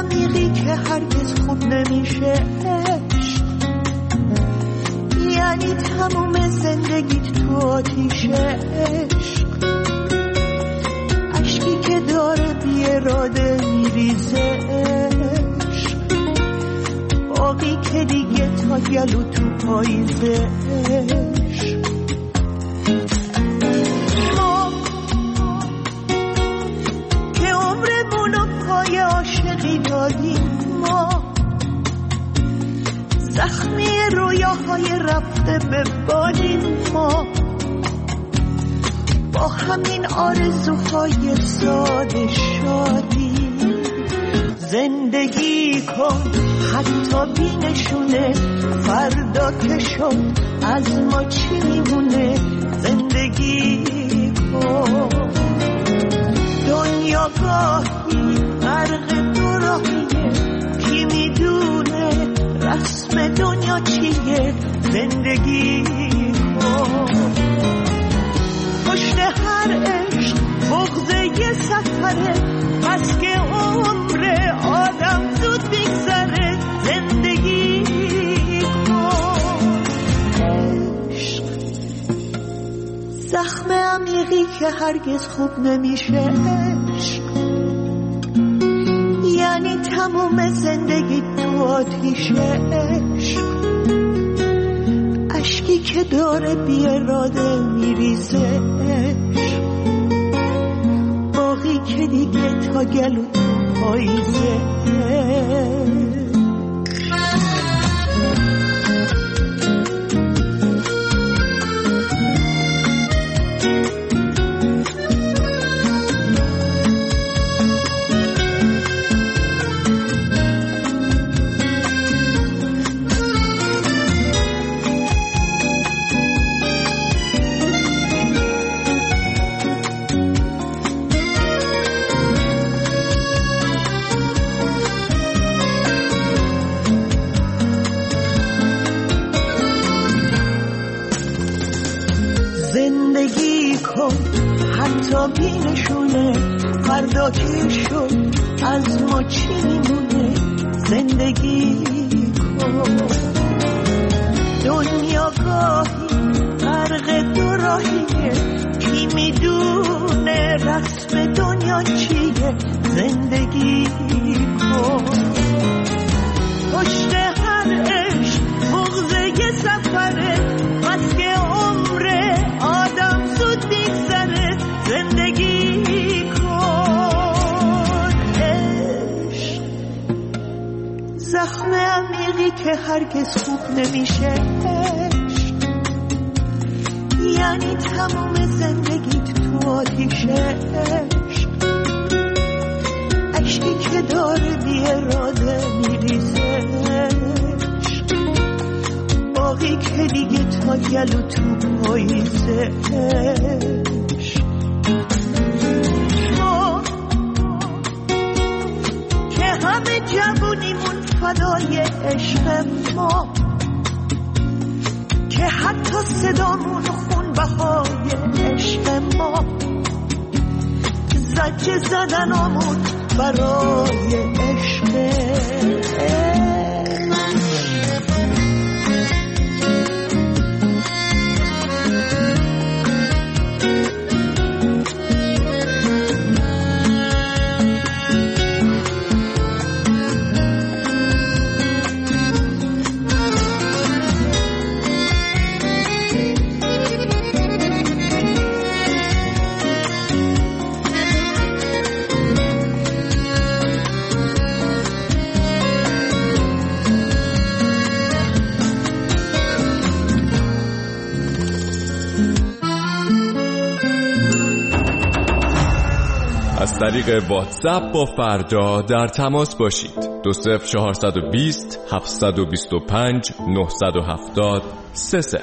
عمیقی که هرگز خوب نمیشه عشق، یعنی تموم زندگیت تو آتیش عشق، اشکی که داره بی اراده میریزه عشق، باقی که دیگه تا گلو تو پاییزه عشق. ما که عمرمونو پای عاشقی دادیم، ما زخمی رویاهای رفته به بالیم، ما با همین آرزوهای ساده شادی. زندگی کن حتی بی نشونه، فردا که شد از ما چی میمونه. زندگی کن، دنیا گاهی غرق دو راهیه، کی میدونه رسم دنیا چیه. زندگی کن، پشت هر عشق بغض یه سفره، پس که عمر آدم زود میگذره. زندگی کن، عشق زخم عمیقی که هرگز خوب نمیشه عشق، یعنی تموم زندگی تو آتیش عشق، اشکی که داره بی اراده میریزه عشق، باقی که دیگه تا گلو تو پاییزه. زندگی کن حتی بی نشونه، فردا که شد از ما چی میمونه. زندگی کن، دنیا گاهی غرق دو راهیه، کی میدونه رسم دنیا چیه. زندگی کن، پشت هر عشق بغض یه سفره، پس که عمر آدم زود میگذره. زندگی کن، عشق زخم عمیقی که هرگز خوب نمیشه عشق، یعنی تموم زندگیت تو آتیش عشق، اشکی که داره بی اراده میریزه عشق، باقی که دیگه تا گلو تو پاییزه عشق. ما که همه جوونیمون فدای عشق، ما که حتی صدامون خون بهای عشق، ما زجه زدنامون برای عشق. از طریق واتساپ با فردا در تماس باشید. 20420 725 970 30.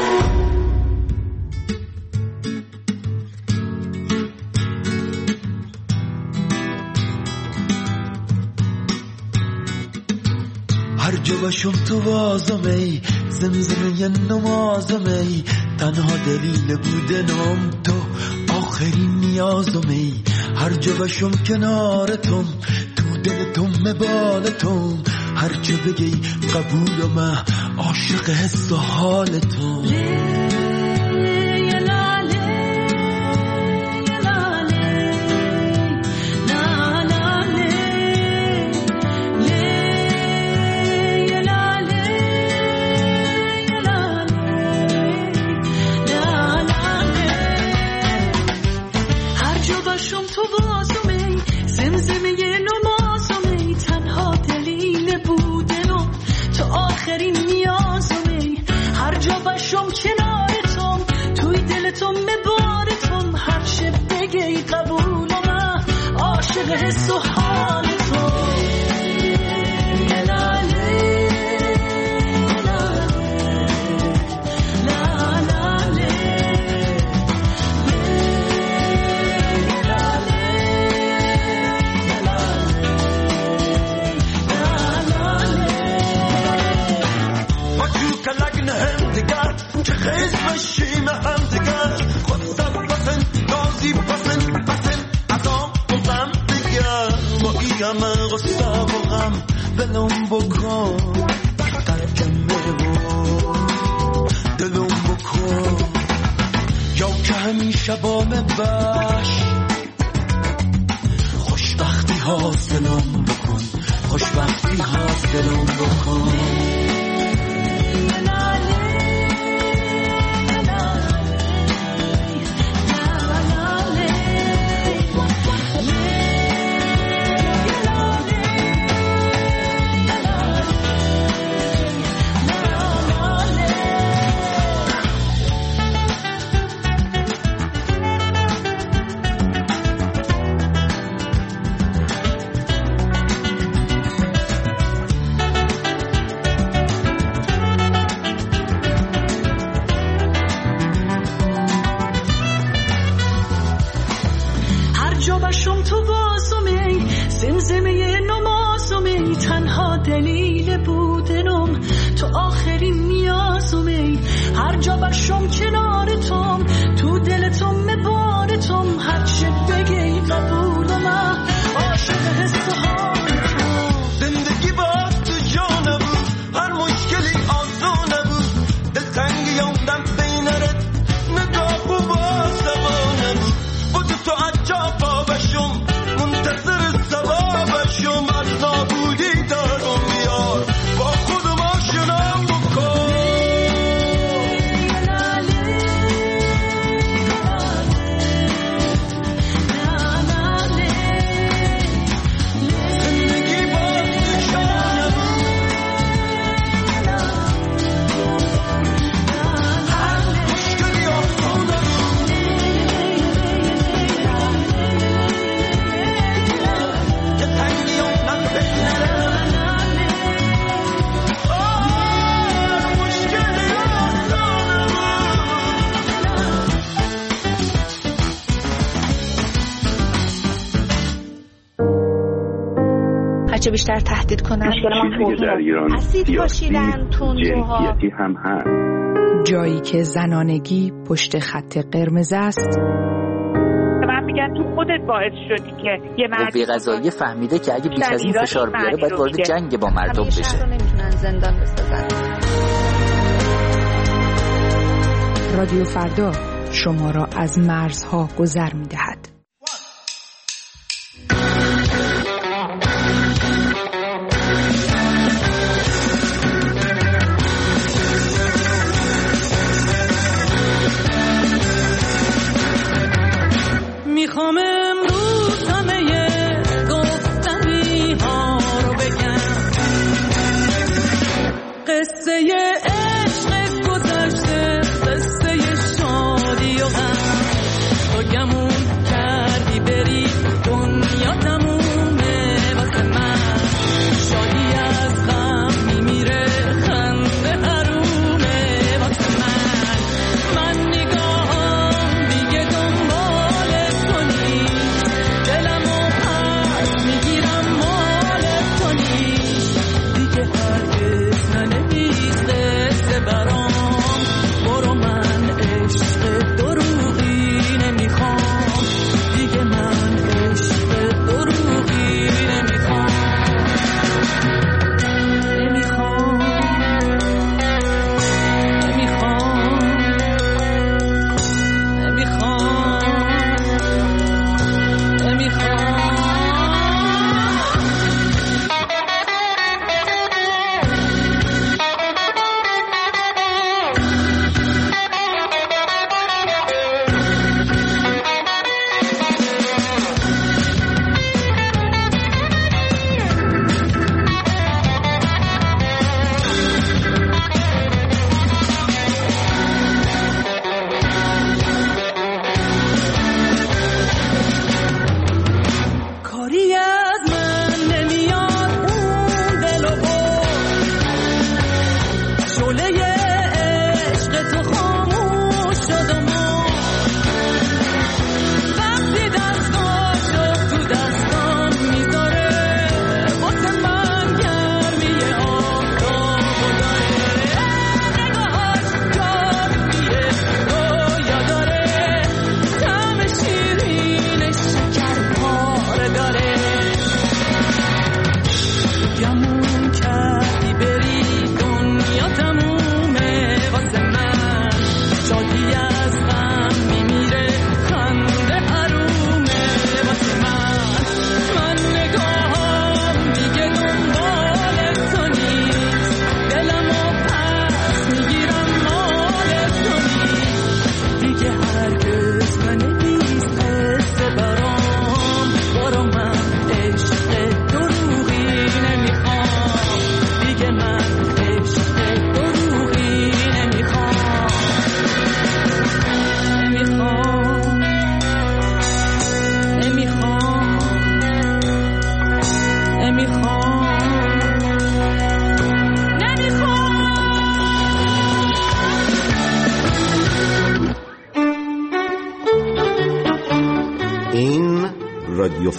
هر جا باشم تو وازم ای زمزمه ی نمازم ای، تنها دلیل بودنم تو آخرین نیازم ای. هر جا باشم کنارتم تو دلتم بالتم هر چه بگی قبولم عاشق حس و حالتم حس و حال تو ما تو کلگن هم دیگر چه خیز بشیم هم دیگر خود سب بسن گازی بسن من غصه و غم دلم بکن ترجمه و دلم بکن یا که همیشه با من باش خوشبختی حاصلم بکن خوشبختی حاصلم بکن چه بیشتر تهدید کنن در ایران اسید پاشیدن تندروها هم هست. جایی که زنانگی پشت خط قرمز است. من میگن تو خودت باعث شدی که یه قوه قضاییه فهمیده که اگه بیش از این فشار بیاره باید وارد جنگ با مردم بشه. شهر رو نمیتونن زندان بسازن. رادیو فردا شما را از مرزها گذر میدهد. میخوام امروز همه گفتنی ها رو بگم، قصه عشق گذشته، قصه شادی و غم، تو گمون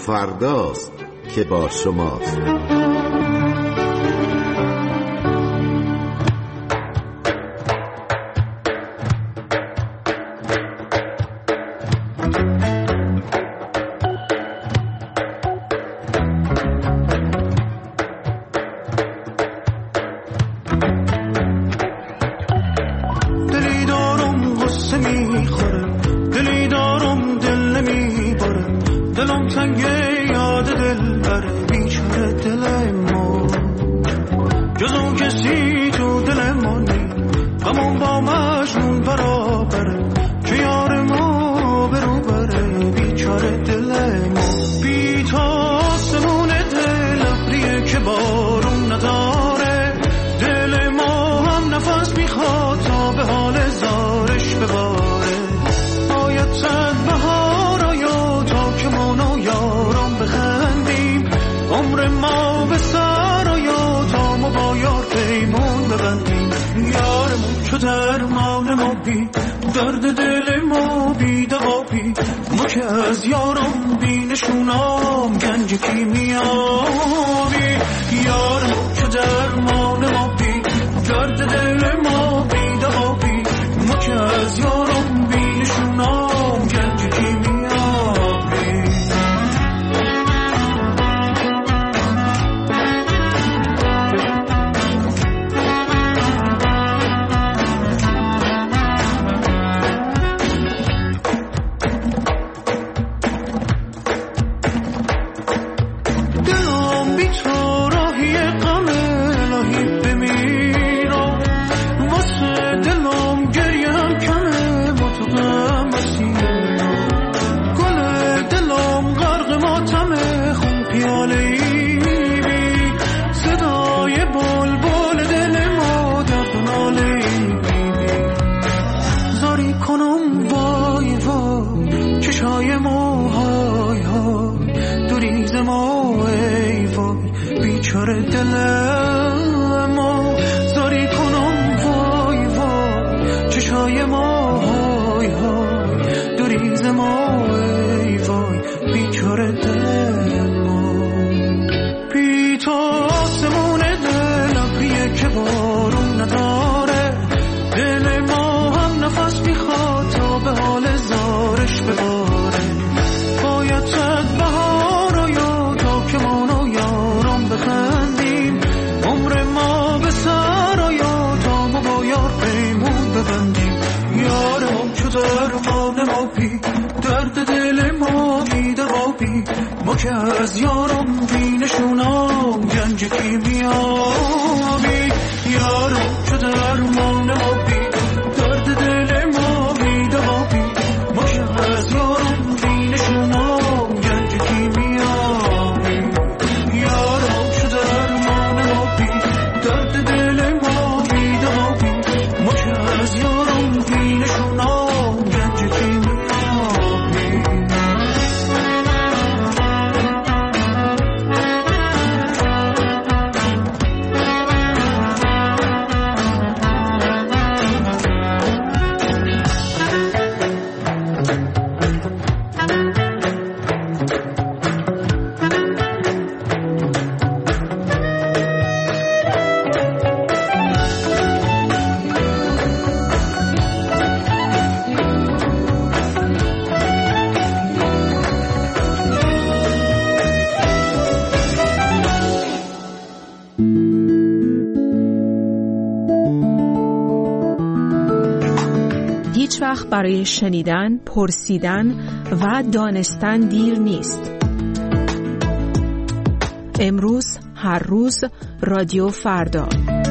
فرداست که با شماست. درد دل ما بی دوابی، ما که از یارم بی نشونام گنج کیمیابی. یارم که درمان ما بی درد دل ما بی دوابی، ما که از یارم بی نشونام گنج کیمیابی. ما که از یارم بی نشونام گنج کیمیابی. یارم که درمان ما بی درد دل ما بی دوابی، ما که از یارم بی نشونام گنج کیمیابی. یارم که درمان ما بی درد دل ما بی دوابی، ما که از یارم بی نشونام گنج کیمیابی. هیچ وقت برای شنیدن، پرسیدن و دانستن دیر نیست. امروز، هر روز، رادیو فردا.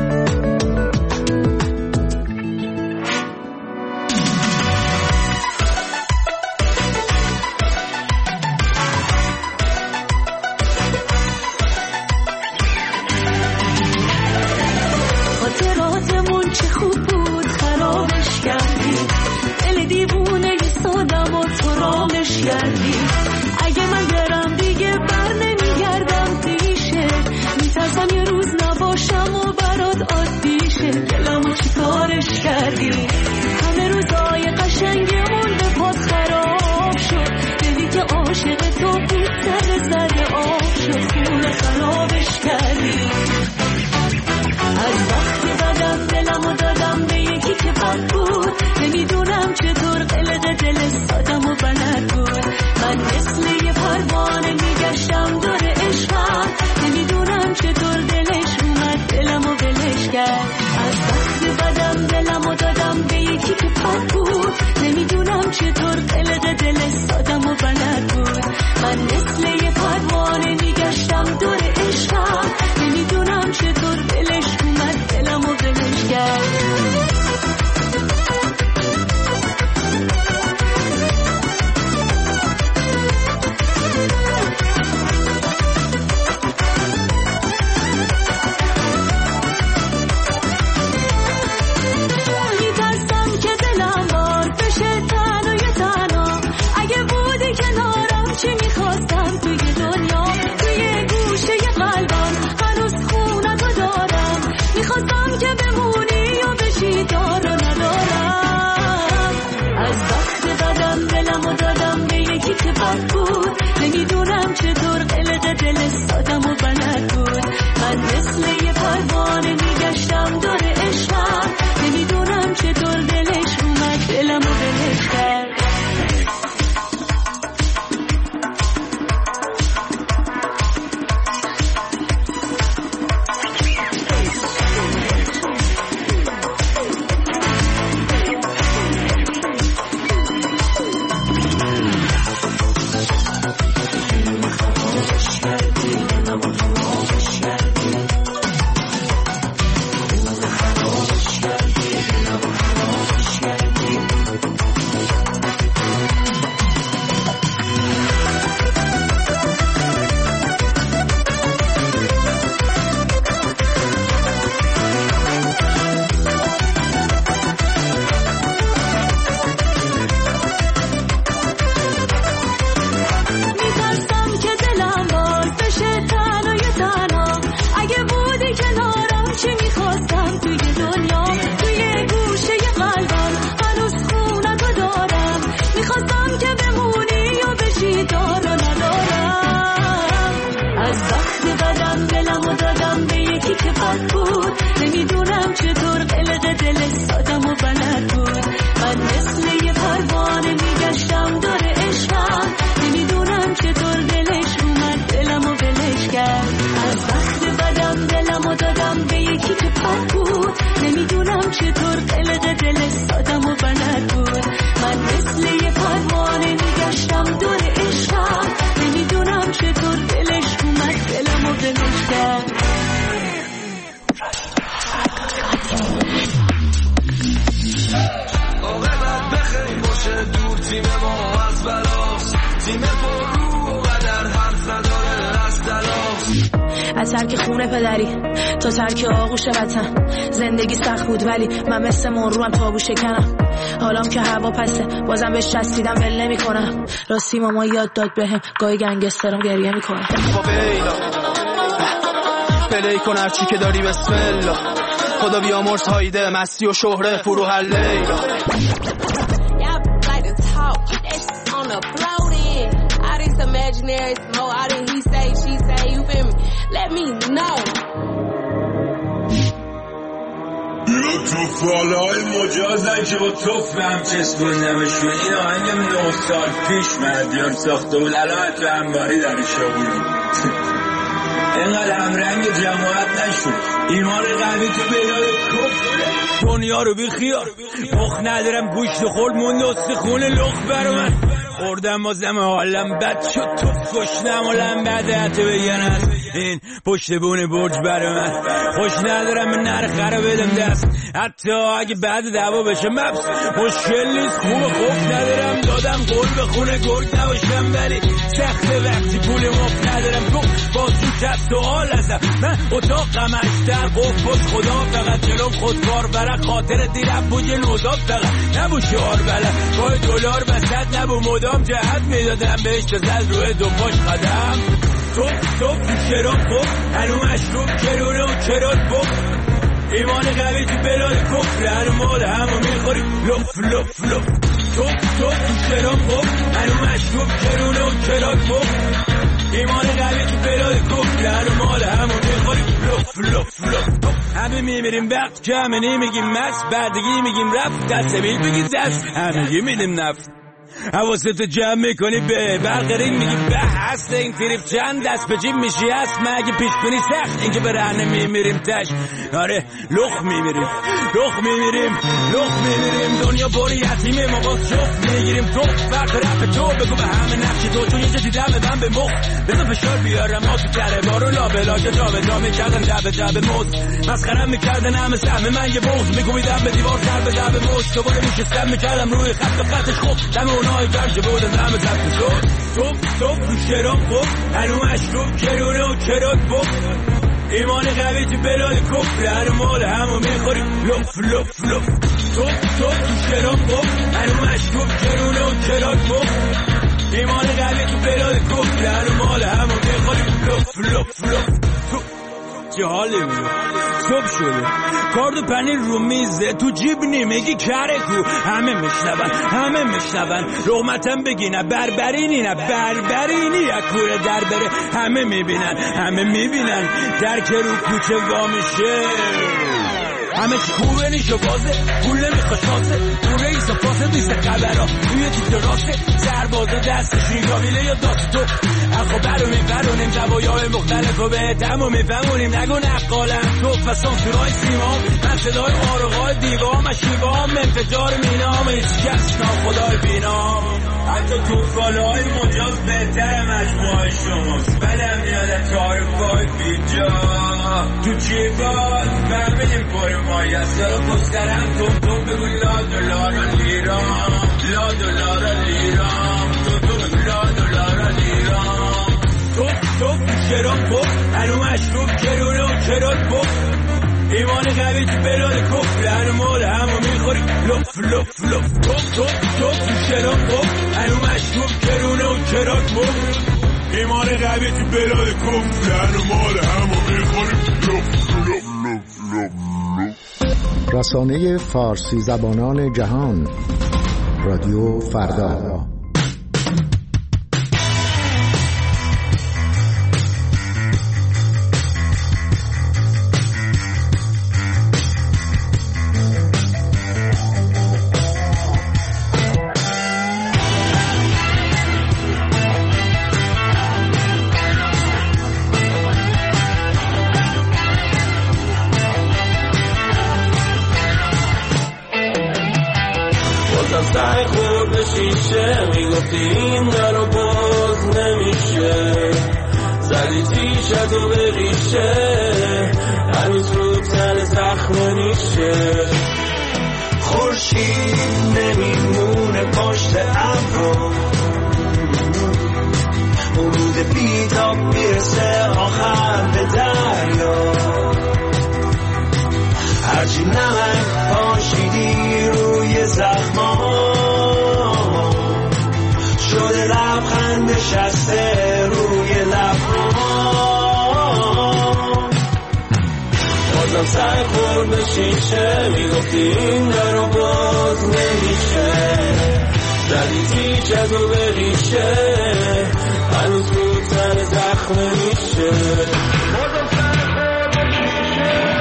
خاطراتمون چه خوب بود خرابش کردی، دل دیوونه سادم و تو رامش کردی. اگه من برم دیگه بر نمیگردم پیشه، میترسم یه روز نباشم و برات عادیشه. دلمو چی کارش کردی، همه روزای قشنگمون به پات خراب شد. دلی که عاشق تو بود سر از وقت بدم دلمو دادم به یکی که بد بود. نمیدونم چطور قلق دل سادم و بلد بود. من مثل یه پروانه میگشتم دور عشقم. نمیدونم چطور دلش اومد دلمو ولش کرد. از وقت بدم دلمو دادم به یکی که بد بود. نمیدونم چطور قلق دل سادم و بلد بود. من مثل یه پروانه میگشتم دور عشقم. نمیدونم چطور دلش اومد دلمو ولش کرد. دور تیم ما از بلاست، تیم پر رو و در حرف نداره از دلاست. از ترک خونه پدری تا ترک آغوش وطن، زندگی سخت بود ولی من مثل مرروم تابو شکنم. حالام که هوا پسه بازم بهش چسبیدم ول نمی‌کنم. راستی ماما یاد داد بهم گاهی گنگسترم گریه میکنه. با بیلا پلی کن هرچی که داری بسم الله. خدا بیامرز هایده مستی و شهره فرو هر لیلا. Imaginary smoke, all that he say, she say, you feel me? Let me know. تو فالای مجازن که با توفم چسبوندمشون. این آهنگم 9 سال پیش مدیان ساخته بود، الان تو انباری درشا بودیم. اینقدر همرنگ جماعت نشون، ایمان قوی تو بیداد کفره. دنیا رو بی خیار مخ ندارم، گوشت خورد موند استخونه لخ برو من. خوردم بازم حالم بد شد، تو گشنم و لنبده حتی بگن از این پشت بونه برج برای من. خوش ندارم به نرخه رو بدم دست، حتی اگه بعد دعوا بشه مبس مشکل نیست. خوب ندارم دادم گل به خونه گرگ نباشم، ولی سخت وقتی پول مفت ندارم. تو با تو چست سوال ازم، من اتاقم اشتر قفل خدا فقط جلوم خودکار برق. خاطر دیرم بود یه نوزاب فقط نبو شعار بلد. با دلار وسط نبو مدام جهت میدادم بهش زد روی دو پاش قدم. تو شراب خوب هنو مشروب کرونه و کرات بخ. ایمان قوی تو بلاد کفر هر مال همو میخوری لف لف لف. تو شراب خوب هنو مشروب کرونه و کرات بخ. ایمان قوی تو بلاد کفر هر مال همو میخوری لف لف لف. همه میمیریم وقت که همه نمیگیم مست، بردگی میگیم رفت، دست بیل بگید دست همه میدیم نفت. حواستو جمع میکنی به برقرین میگی به هست این تریف چند دست به جیب میشی هست. مگه پیش کنی سخت اینکه به رهنه میمیریم تش. آره لخ میمیریم دنیا باری یتیمه ما باز جفت میگیریم. تو فرق رفت تو بگو به همه نقشی تو یه چیزی دم من به مخ بذار فشار بیارم. ما تو کره بارو لابلا که جا میکردن دب موز مسخرم میکردن همه سهم من یه بغض میگویدم به دیوار سر به دب موز. دوباره میشستم میکردم روی خطش خوب دم اونایی گرج بودن همه زبط شد. تو شراب خوب هنو مشروب کرونه و کرات بخ. ایمان قوی تو بلاد کفر هر مال همو میخوری لف لف لف. تو شراب خوب هنو مشروب کرونه و کرات بخ. ایمان قوی تو بلاد کفر هر مال همو میخوری لف لف لف. چه حالی میره صبح شده کارد و پنیر رو میزه تو جیب نمیگی کره کو. همه میشنون رحمتم بگینه بربرینی اکوره در بره. همه میبینن در که رو کوچه وامیشه. همه چی خوبه نیشو بازه پول نمیخواد شاسه. تو رئیس و پاسه دیسته خبرها توی تیتر راسته. سربازا دستشون گاویله یا داست تو اخو برونیم جوایای مختلف و به تمو میفهمونیم. نگو نقالم تو و سانسورای سیمام من صدای آرقای دیوام شیوام انفجار مینام هیچ کس ناخدای بینام. حتی تو فالای مجاز بهتر مجموعه شماست. بدم میاد تاریفای بیجا تو جیبات فهمیدیم پر مایی از سر پسترم تو بگو لا دلار لیرام تو بگو لا دلار لیرام. تو شراب خوب هنو مشروب کرونه و کرات بخ. ایمان قوی تو بلاد کفر هر مال همو میخوری لف لف لف. تو شراب خوب هنو مشروب کرونه و کرات بخ. ایمان قوی تو بلاد کفر هر مال همو میخوری لف لف لف. رسانه فارسی زبانان جهان رادیو فردا. سر خورد به شیشه میگفتی این درو باز نمیشه زدی تیشتو به ریشه هنوز رو تن زخم نیشه خورشید نمیمونه پشت ابرو ورود بیتاب میرسه آخر به دریا هرچی نمک پاشیدی روی زخما شده لبخند نشسته روی لبها بازم سر خورد به شیشه میگفتی این درو باز نمیشه زدی تیشتو به ریشه هنوز رو تن زخم میشه بازم سر خورد به شیشه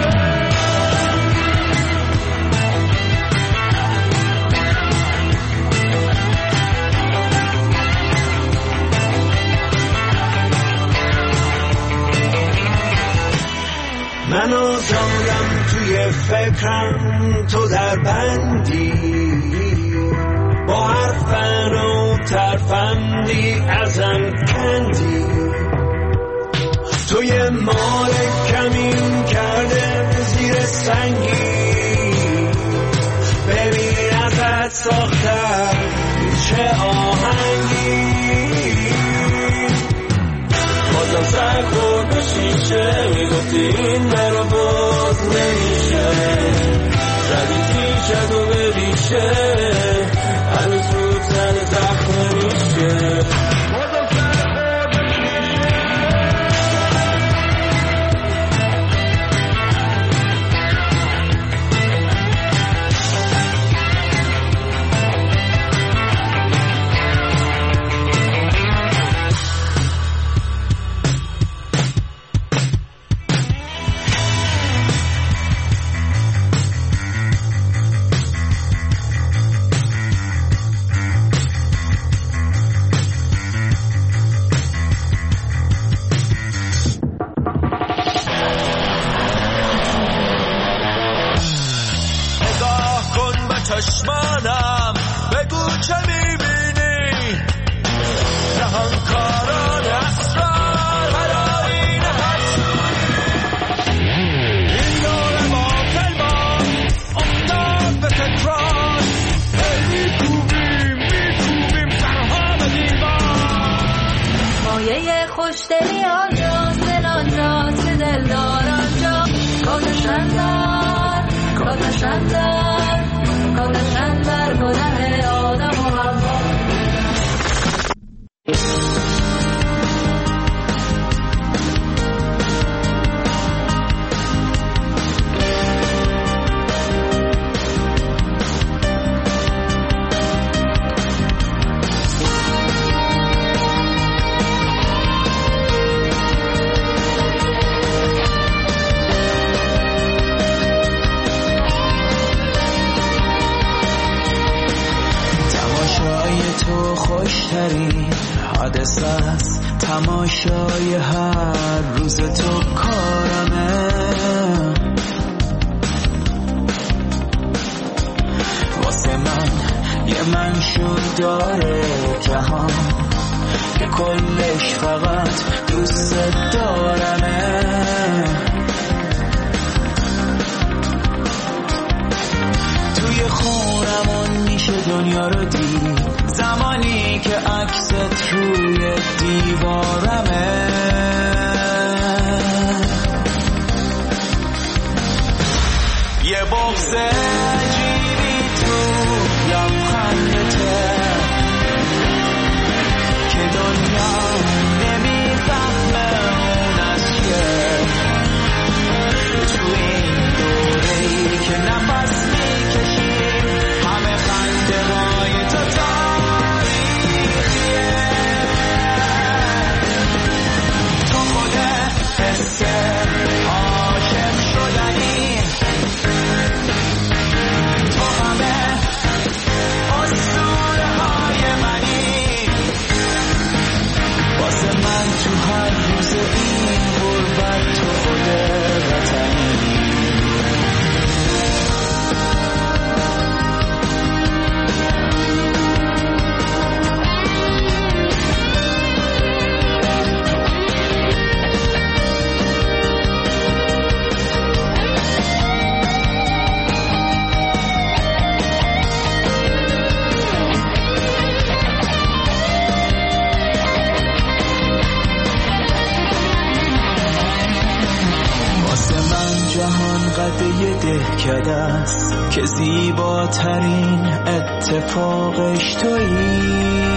من آزادم توی فکرم تو در بندی با هر فن و ترفندی ازم کندی توی مال کمین کرده زیر سنگی ببین ازت ساختم چه آهنگی بازم سر خورد به شیشه میگفتی این مرا باز نمیشه زدی تیشتو به ریشه هنوز رو تن زخم میشه بازم سر خورد به شیشه چشمانم بگو چه میبینی جهان کاران اسرار هرائین حسودی این داره با کلمان افتاد به تکرار میکوبیم سرها به دیوار مایه خوشدلی آنجاست دل آنجاست که دلدار آنجا کاتشن در گناه آدم و حوا خوشترین حادثه است تماشای هر روز تو کارمه واسه من یه منشور داره جهان که کلش فقط دوست دارمه توی خونمون میشه دنیا رو دید زمانی که عکست روی دیوارمه یه بغض عجیبی تو لبخندته که دنیا نمیفهمه اون از چیه تو این دوره‌ای که نفس میکشیم همه خنده های تو عاشق شدنی جهان قده دهکده است که زیباترین اتفاقش تویی.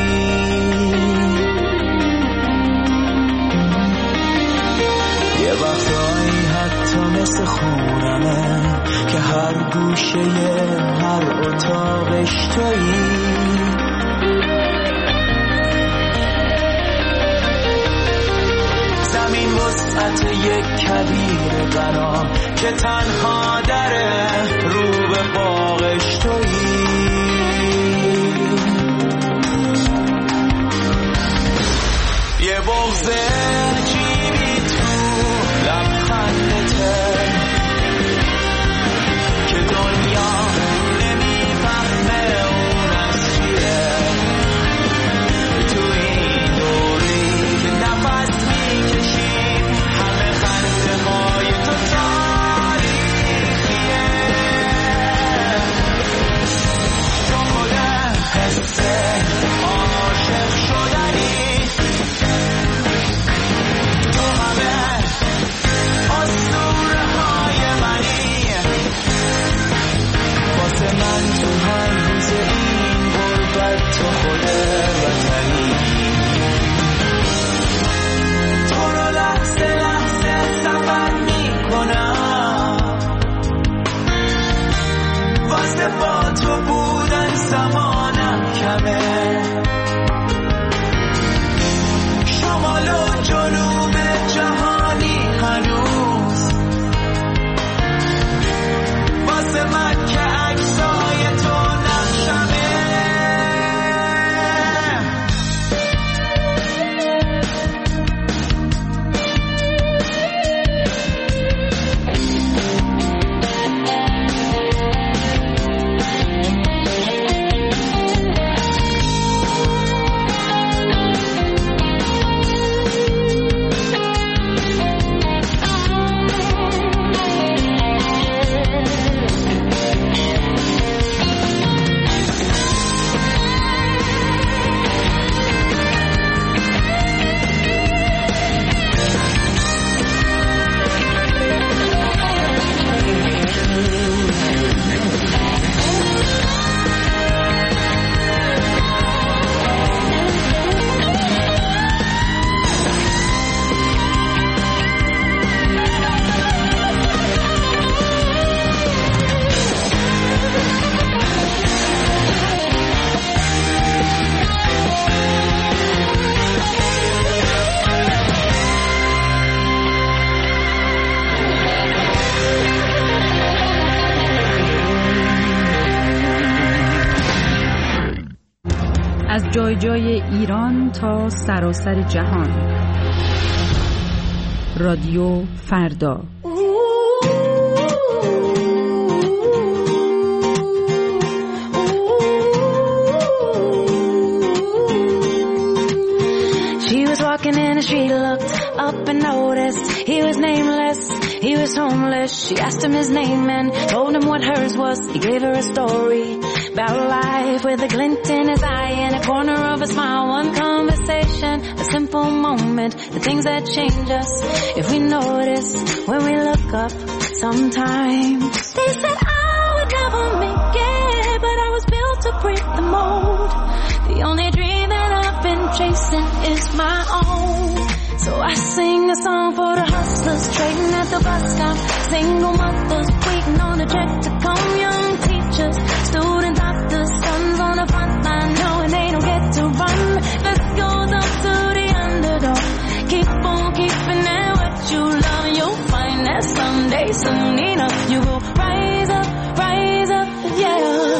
یه وقتایی حتی مثل خونمه که هر گوشه هر اتاقش تویی. زمین وسعت یک کویر غنا که تنها دره رو به باغش تویی. یه بغض عجیبی تو لبخندته که دنیا نمیفهمه اون از چیه. تو این دوری که نفس میکشیم همه خنده های تو تاریخیه. تو خود حس عاشق شدنی، تو همه اسطوره های منی. واسه من تو هر روز این غربت تو خود وطنی. تو رو لحظه لحظه سفر میکنم واسه با تو بودن زمانم کمه. شمال و جنوب جهانی هنوز واسه من که عکسای تو نقشمه. از جای جای ایران تا سراسر جهان. رادیو فردا. She was walking in the street, looked up and noticed he was nameless, he was homeless. She asked him his name and told him what hers was. He gave her a story about life with a glint in his eye and a corner of a smile. One conversation, a simple moment, the things that change us if we notice when we look up sometimes. They said I would never make it, but I was built to break the mold. The only dream that I've been chasing is my own. So I sing a song for the hustlers trading at the bus stop, single mothers waiting on a check to come, young teachers, student doctors, sons on the front line knowing they don't get to run. Let's go up to the underdog, keep on keeping at what you love, and you'll find that someday, soon enough, you will rise up, yeah.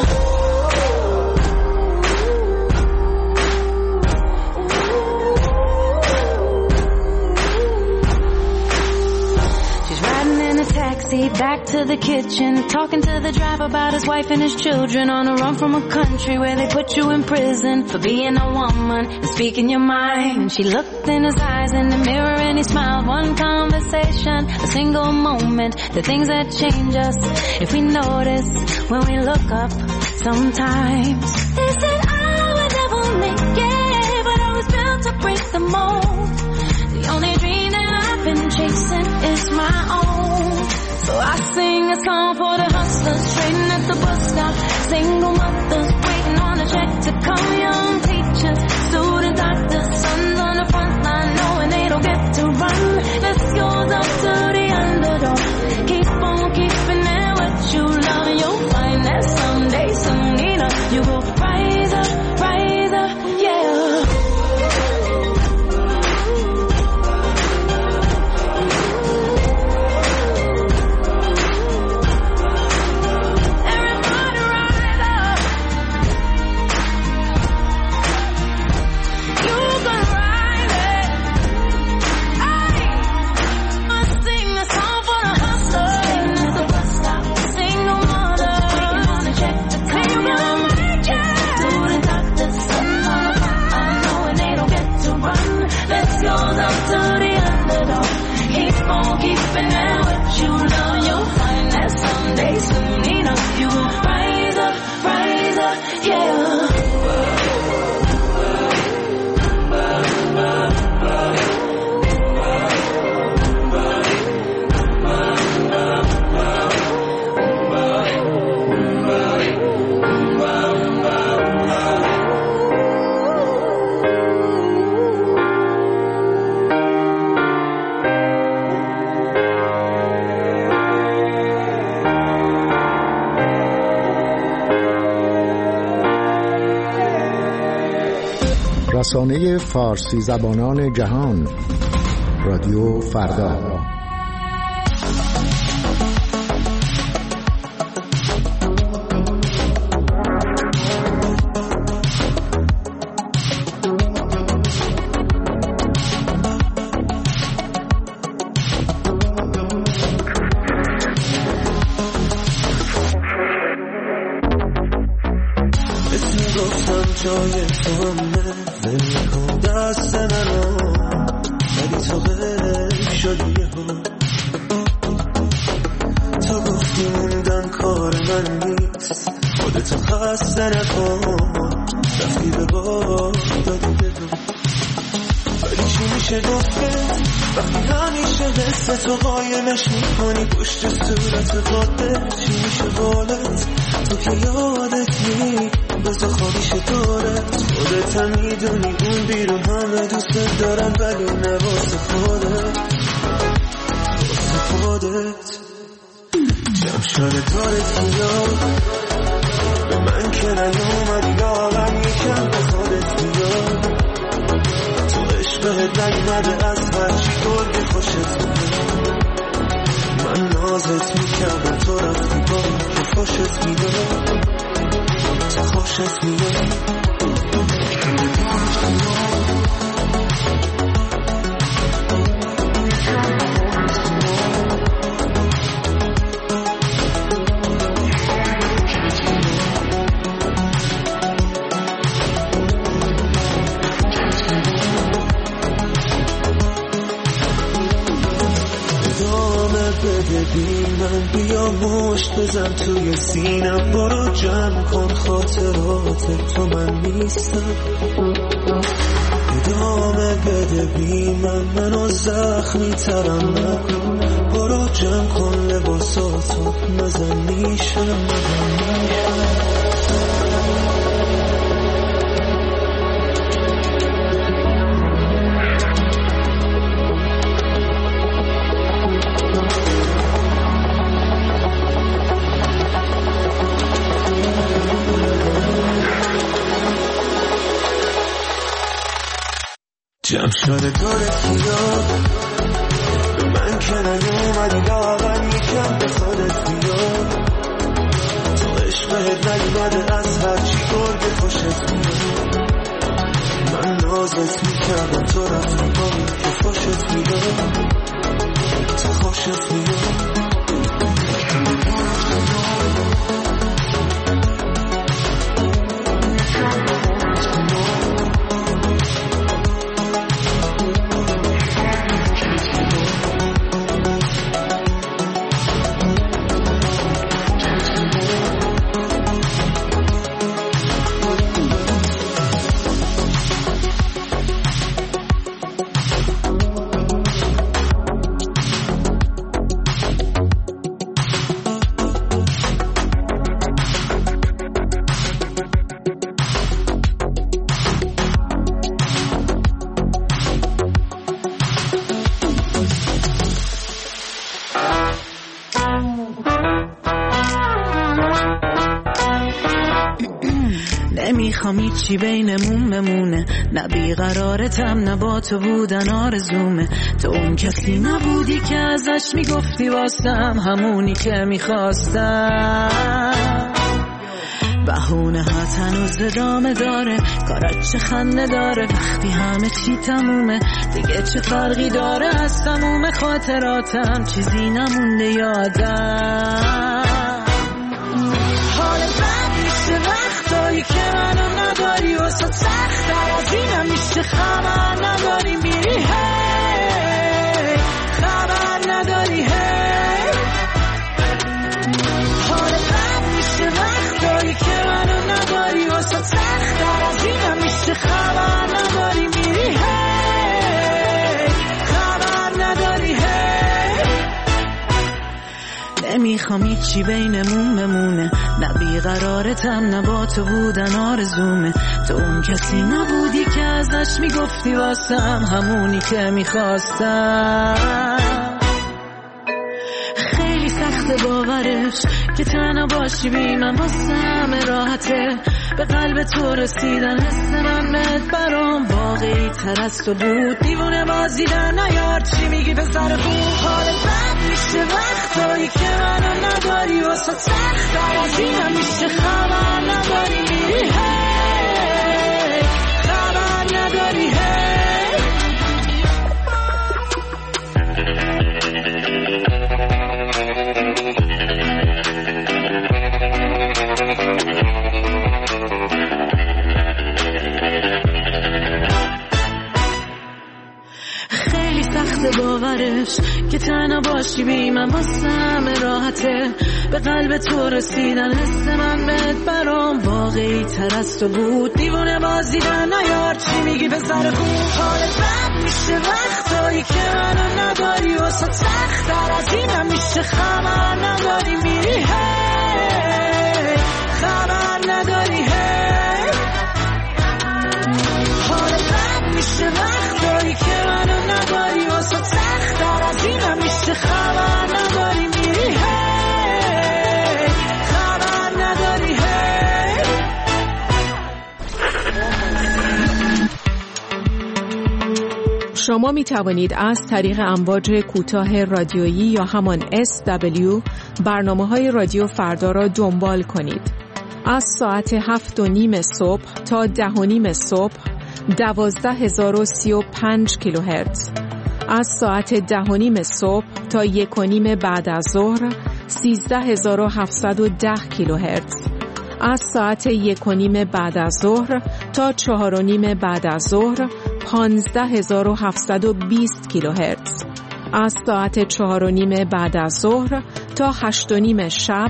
Taxi back to the kitchen, talking to the driver about his wife and his children, on a run from a country where they put you in prison for being a woman and speaking your mind. And she looked in his eyes in the mirror and he smiled. One conversation, a single moment, the things that change us if we notice when we look up sometimes. They said I would never make it, but I was built to break the mold. The only dream that I've been chasing is my own. So I sing a song for the hustlers trading at the bus stop, single mothers waiting on a check to come, young teachers, student doctors, sons on the front line knowing they don't get to run. This goes up to the underdog. Keep on keeping it what you love, and you'll find that someday, soon enough, you will rise up, yeah. رسانه فارسی زبانان جهان رادیو فردا. جای تو همه ولی کن دست منو، ولی تو غیر شدی یهو. تو گفتی موندن کار من نیست، خودتو خسته نکن، رفتی به باد دادی بگو. ولی چی میشه گفته وقتی همیشه حس تو قایمش میکنی پشت صورت خودت؟ چی میشه قولت تو که یادت نی بزا خواهیش دارت؟ خودت هم میدونی اون بیرون همه دوست دارن ولی نه واسه خودت، واسه خودت. جمع شده دارت بیاد به من که نیومدی، یادم یکم به خودت بیاد. تو عشقت نگمده از هرچی گرگه خوشت میاد. من نازت میکردم تو رفتی با که خوشت میاد، تو خوشت میاد. من بیا مشت بزن توی سینم، برو جمع کن خاطرات تو، من نیستم. ادامه بده بی منو زخمی ترم نکن، برو جمع کن لباساتو، نزن میشم. جمع شده دارت بیاد به من که نیومدی، لاغر یکم به خودت بیاد. تو عشقت نگمده از هرچی گرگه خوشت بیاد. من نازت میکردم تو رفتی با که خوشت بیاد، تو خوشت بیاد. نمیخوام هیچی بینمون بمونه، نه بیقرارتم نه با تو بودن آرزومه. تو اون کسی نبودی که ازش میگفتی واسم همونی که میخواستم. بهونه ها تنوز ادامه داره، کارات چه خنده داره وقتی همه چی تمومه. دیگه چه فرقی داره از تموم خاطراتم، چیزی نمونده یادم. حال بد میشه وقتایی که منو نداری، واسه سخت‌تر از اینم میشه خبر نداری میری هی، خبر نداری هی. حال بد میشه وقتایی که منو نداری، واسه سخت‌تر از اینم میشه خبر نداری میری هی، خبر نداری هی. نمیخوام هیچی بینمون بمونه، نه بیقرارتم نه با تو بودن آرزومه. تو اون کسی نبودی که ازش میگفتی واسم همونی که میخواستم. خیلی سخت باورش که تنها باشی بی من واسم راحته، به قلب تو رسیدن حس من بهت برام واقعی تر از تو بود. دیوونه بازیدن نیار چی میگی به سر خوب. حال بد میشه وقتایی که منو نداری، واسه سخت‌تر از اینم میشه خبر نداری میری هی، خبر نداری هی. خیلی سخت باورش که تنها باشی بی من واسم راحته، به قلب تو رسیدن حس من بهت برام واقعی تر از تو بود. دیوونه بازیدن نیار چی میگی به سر خوب. حال بد میشه وقتایی که منو نداری، واسه سخت‌تر از اینم میشه خبر نداری میری هی، خبر نداری هی. حال بد میشه وقتایی که منو نداری، واسه سخت‌تر از اینم میشه خبر نداری میری هی، خبر نداری هی. شما می توانید از طریق امواج کوتاه رادیویی یا همان SW برنامه‌های رادیو فردا را دنبال کنید. از ساعت 7:30 صبح تا 10:30 صبح 12035 کیلوهرتز، از ساعت 10:30 صبح تا 1:30 بعد از ظهر 13710 کیلوهرتز، از ساعت 1:30 بعد از ظهر تا 4:30 بعد از ظهر 15720 کیلوهرتز، از ساعت 4:30 بعد از ظهر تا 8:30 شب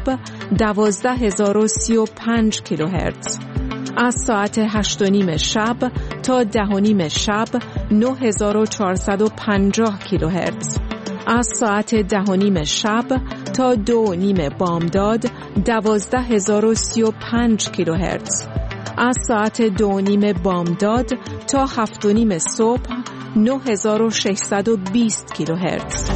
12035 کیلوهرتز، از ساعت 8:30 شب تا 10:30 شب 9450 کیلوهرتز، از ساعت 10:30 شب تا 2:30 بامداد 12035 کیلوهرتز، از ساعت 2:30 بامداد تا 7:30 صبح 9620 کیلوهرتز.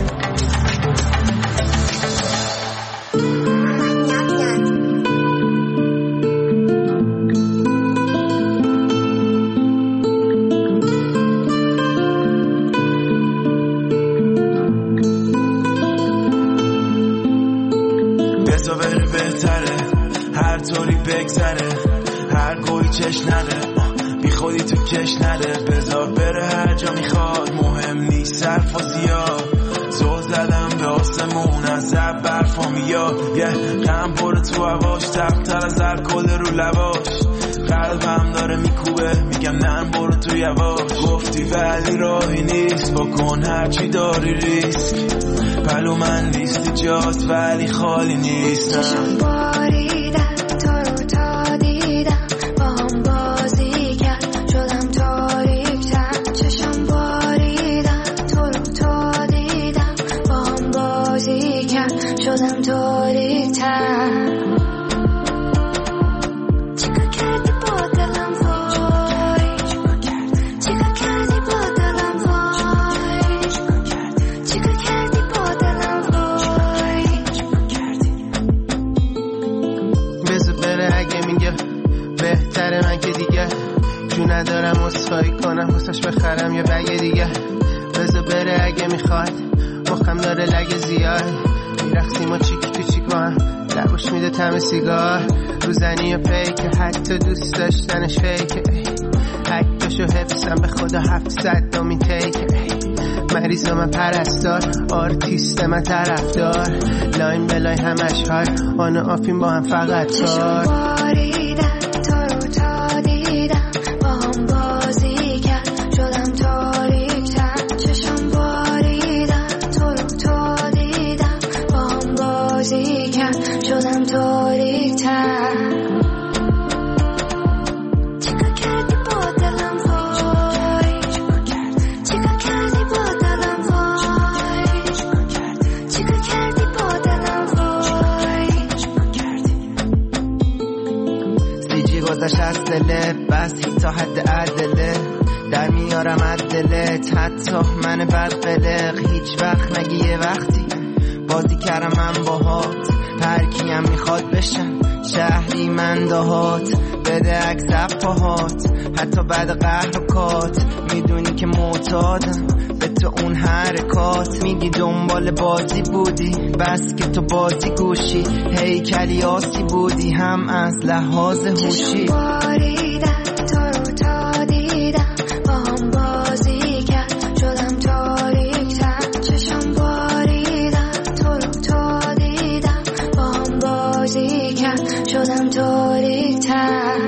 بزا بره بهتره، هر طوری بگذره، هر گوی چش نده، بی خودی تو کش نده. بذار بره هر جا میخواد، مهم نیست صرف و زیاد. زل زدم به آسمون از زب برفا میاد، یه غم پره تو هواش، تر از الکل رو لباش. قلبم داره میکوبه، میگم نه برو تو یواش. گفتی ولی راهی نیست، بکن هرچی داری ریسک. پلو من نیستی جاست ولی خالی نیستم. چشم باریدم تو رو تا دیدم، با هم بازی کرد شدم تاریک‌تر. چشم باریدم تو رو تا دیدم، با هم بازی کرد شدم تاریک‌تر. کنم واسش بخرم یه بگه دیگه بذار بره اگه میخواد مخم داره لگه زیاد میرخسیم و چیک تو چیک با هم لبوش میده طعم سیگار روزنی و پیک حتی دوست داشتنش فیکه حکتشو حفظم به خدا 700 دومین تیکه مریض من پرستار آرتیست من طرفدار لاین به لاین همش های آن و آفین با هم فقط کار باریدن تو رو تا دیدم با هم بازی کرد شدم تاریک‌تر چشم باریدن تو رو تا دیدم با هم بازی کرد شدم تاریک‌تر از دله بس تا حد عدله در میارم عدلت حتی من بد قلق هیچ وقت نگی یه وقتی بازی کردم من باهات هر کیم میخواد بشم شهری من دهات بده عکس پاهات حتی بعد قهر و کات میدونی که معتادم به تو اون حرکات میگی دنبال بازی بودی بس که تو بازی گوشی هیکلی آسی بودی هم از لحاظ هوشی باریدن تو رو تا دیدم با هم بازی کرد شدم تاریک‌تر چشم باریدن تو رو تا دیدم با هم بازی کرد شدم تاریک‌تر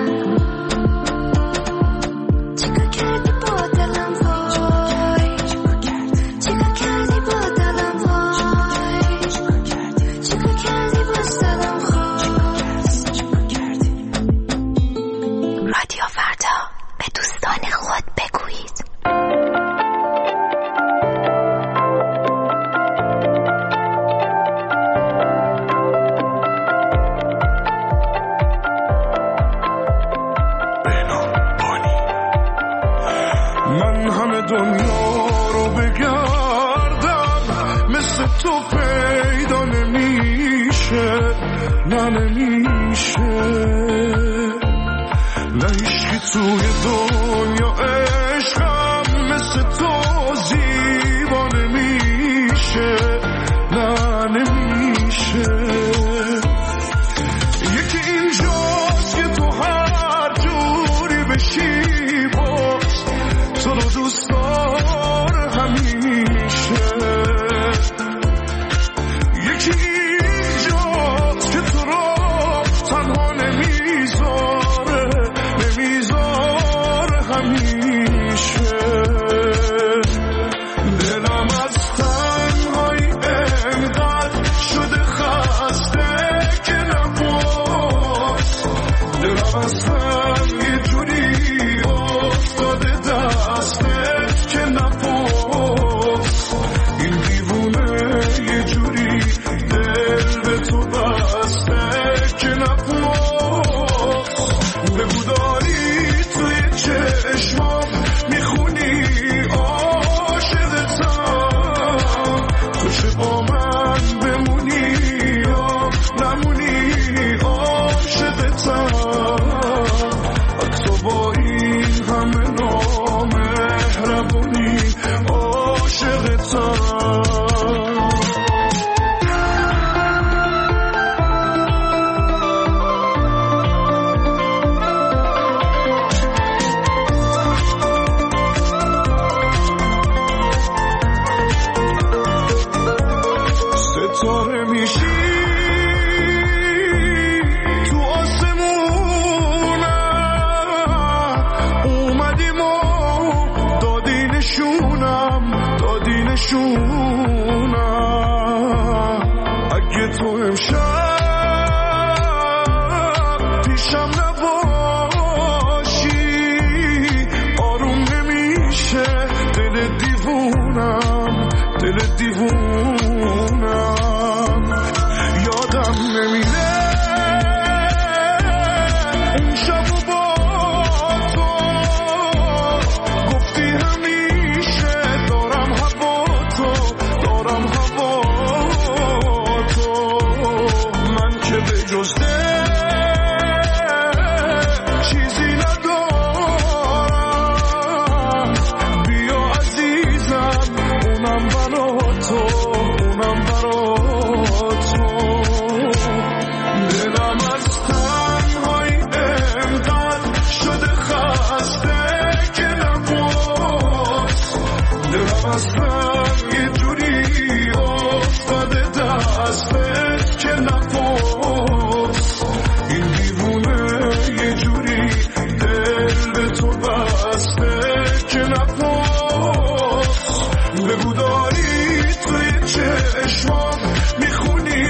بسته که نخواست این دیوونه یه جوری دل به تو بسته که نخواست بگو داری توی چشمام میخونی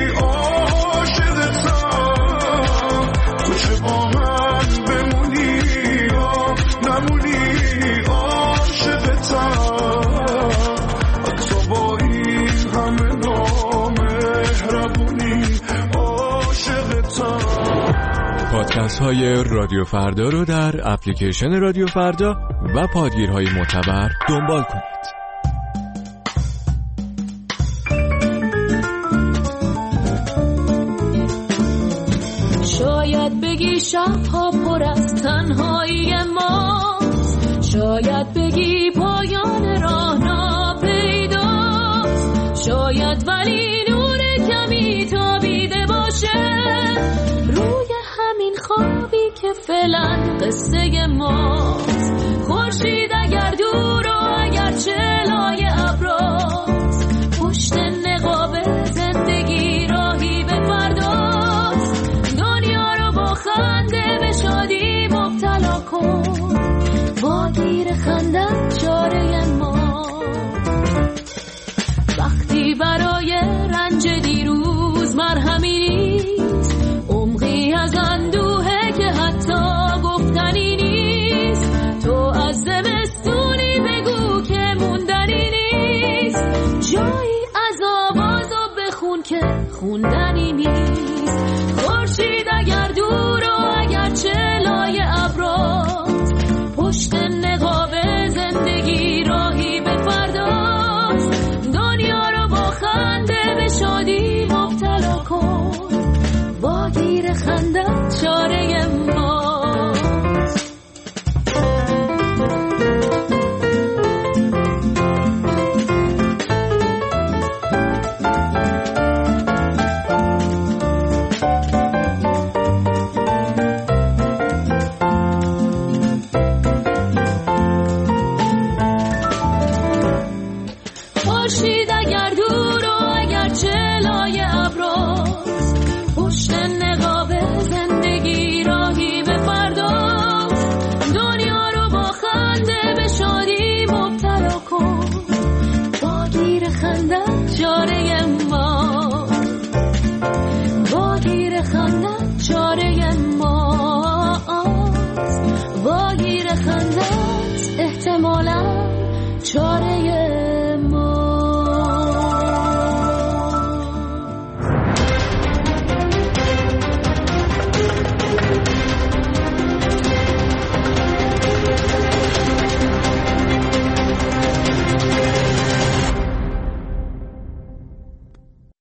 عاشقتم تو چه با من بمونی یا نمونی عاشقتم حتی با این همه نامهربونی عاشقتم. پادکست های رادیو فردا رو در اپلیکیشن رادیو فردا و پادگیرهای معتبر دنبال کنید. شاید بگی شبها پر از تنهایی ماست، شاید بگی پایان راه ناپیداست، شاید ولی نور کمی تابیده باشه روی همین خوابی که فعلا قصه ماست. خورشید اگر دور و اگر چلای ابراست، پشت نقاب زندگی راهی به فرداست. دنیا رو با خنده به شادی مبتلا کن، با گیر خندت چاره ما. وقتی برای رنج دیروز مرهمی نیست، عمقی از اندوهه که حتی گفتنی نیست. تو از زمستونی بگو که موندنی نیست، جایی از آواز و بخون که خوندنی نیست.